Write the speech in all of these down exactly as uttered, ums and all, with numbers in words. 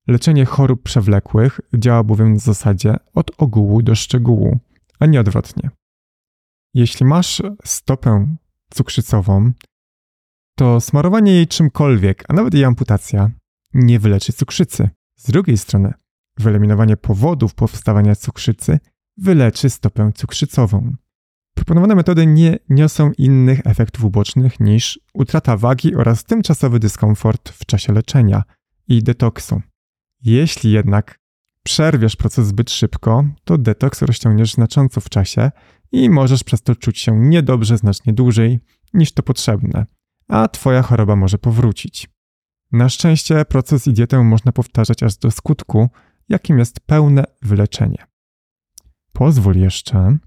Leczenie chorób przewlekłych działa bowiem na zasadzie od ogółu do szczegółu, a nie odwrotnie. Jeśli masz stopę cukrzycową, to smarowanie jej czymkolwiek, a nawet jej amputacja, nie wyleczy cukrzycy. Z drugiej strony, wyeliminowanie powodów powstawania cukrzycy wyleczy stopę cukrzycową. Proponowane metody nie niosą innych efektów ubocznych niż utrata wagi oraz tymczasowy dyskomfort w czasie leczenia i detoksu. Jeśli jednak przerwiesz proces zbyt szybko, to detoks rozciągniesz znacząco w czasie i możesz przez to czuć się niedobrze znacznie dłużej niż to potrzebne, a twoja choroba może powrócić. Na szczęście proces i dietę można powtarzać aż do skutku, jakim jest pełne wyleczenie. Pozwól jeszcze,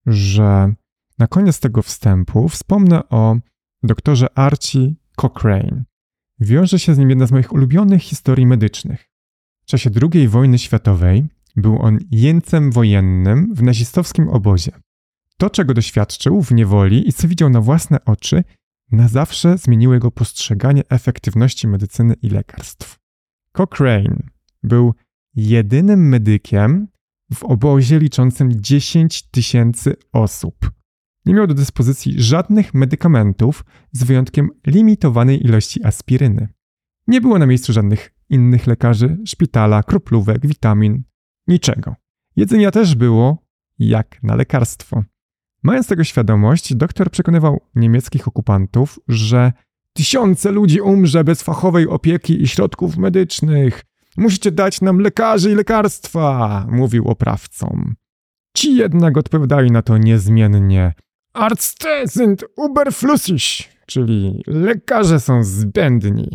że na koniec tego wstępu wspomnę o doktorze Archie Cochrane. Wiąże się z nim jedna z moich ulubionych historii medycznych. W czasie drugiej wojny światowej był on jeńcem wojennym w nazistowskim obozie. To, czego doświadczył w niewoli i co widział na własne oczy, na zawsze zmieniło jego postrzeganie efektywności medycyny i lekarstw. Cochrane był jedynym medykiem w obozie liczącym dziesięć tysięcy osób. Nie miał do dyspozycji żadnych medykamentów z wyjątkiem limitowanej ilości aspiryny. Nie było na miejscu żadnych innych lekarzy, szpitala, kroplówek, witamin, niczego. Jedzenia też było jak na lekarstwo. Mając tego świadomość, doktor przekonywał niemieckich okupantów, że tysiące ludzi umrze bez fachowej opieki i środków medycznych. Musicie dać nam lekarzy i lekarstwa, mówił oprawcom. Ci jednak odpowiadali na to niezmiennie. Ärzte sind überflüssig, czyli lekarze są zbędni.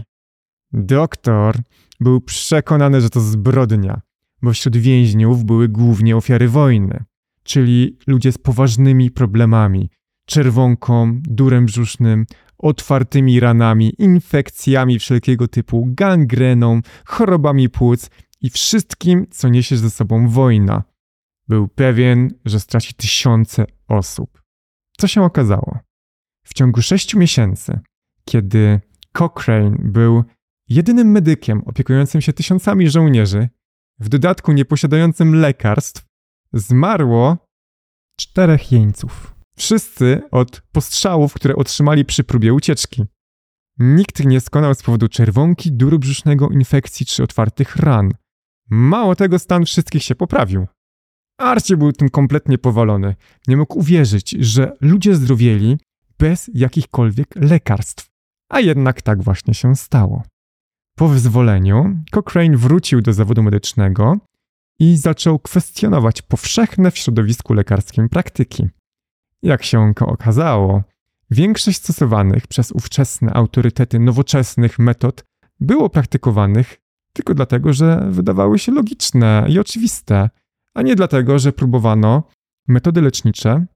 Doktor był przekonany, że to zbrodnia, bo wśród więźniów były głównie ofiary wojny, czyli ludzie z poważnymi problemami, czerwonką, durem brzusznym, otwartymi ranami, infekcjami wszelkiego typu, gangreną, chorobami płuc i wszystkim, co niesie ze sobą wojna. Był pewien, że straci tysiące osób. Co się okazało? W ciągu sześciu miesięcy, kiedy Cochrane był jedynym medykiem opiekującym się tysiącami żołnierzy, w dodatku nieposiadającym lekarstw, zmarło czterech jeńców. Wszyscy od postrzałów, które otrzymali przy próbie ucieczki. Nikt nie skonał z powodu czerwonki, duru brzusznego, infekcji czy otwartych ran. Mało tego, stan wszystkich się poprawił. Archie był tym kompletnie powalony. Nie mógł uwierzyć, że ludzie zdrowieli bez jakichkolwiek lekarstw. A jednak tak właśnie się stało. Po wyzwoleniu Cochrane wrócił do zawodu medycznego i zaczął kwestionować powszechne w środowisku lekarskim praktyki. Jak się okazało, większość stosowanych przez ówczesne autorytety nowoczesnych metod było praktykowanych tylko dlatego, że wydawały się logiczne i oczywiste, a nie dlatego, że próbowano metody lecznicze,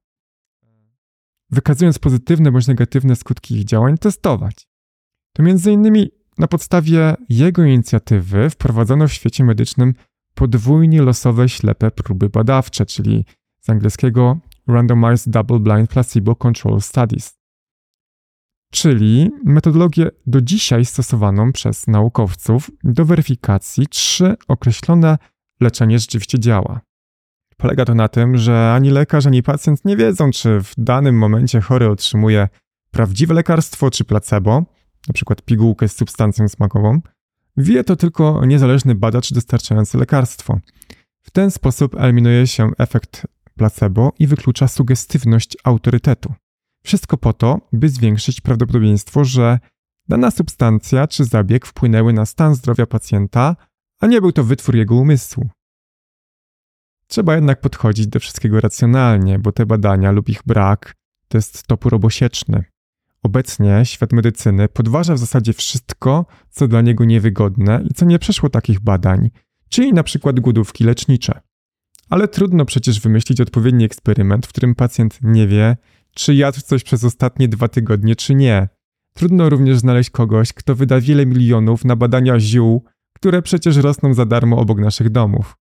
wykazując pozytywne bądź negatywne skutki ich działań, testować. To między innymi na podstawie jego inicjatywy wprowadzono w świecie medycznym podwójnie losowe ślepe próby badawcze, czyli z angielskiego Randomized Double-Blind Placebo-Controlled Studies, czyli metodologię do dzisiaj stosowaną przez naukowców do weryfikacji, czy określone leczenie rzeczywiście działa. Polega to na tym, że ani lekarz, ani pacjent nie wiedzą, czy w danym momencie chory otrzymuje prawdziwe lekarstwo, czy placebo, na przykład pigułkę z substancją smakową. Wie to tylko niezależny badacz dostarczający lekarstwo. W ten sposób eliminuje się efekt placebo i wyklucza sugestywność autorytetu. Wszystko po to, by zwiększyć prawdopodobieństwo, że dana substancja czy zabieg wpłynęły na stan zdrowia pacjenta, a nie był to wytwór jego umysłu. Trzeba jednak podchodzić do wszystkiego racjonalnie, bo te badania lub ich brak to jest topór obosieczny. Obecnie świat medycyny podważa w zasadzie wszystko, co dla niego niewygodne i co nie przeszło takich badań, czyli na przykład głodówki lecznicze. Ale trudno przecież wymyślić odpowiedni eksperyment, w którym pacjent nie wie, czy jadł coś przez ostatnie dwa tygodnie, czy nie. Trudno również znaleźć kogoś, kto wyda wiele milionów na badania ziół, które przecież rosną za darmo obok naszych domów.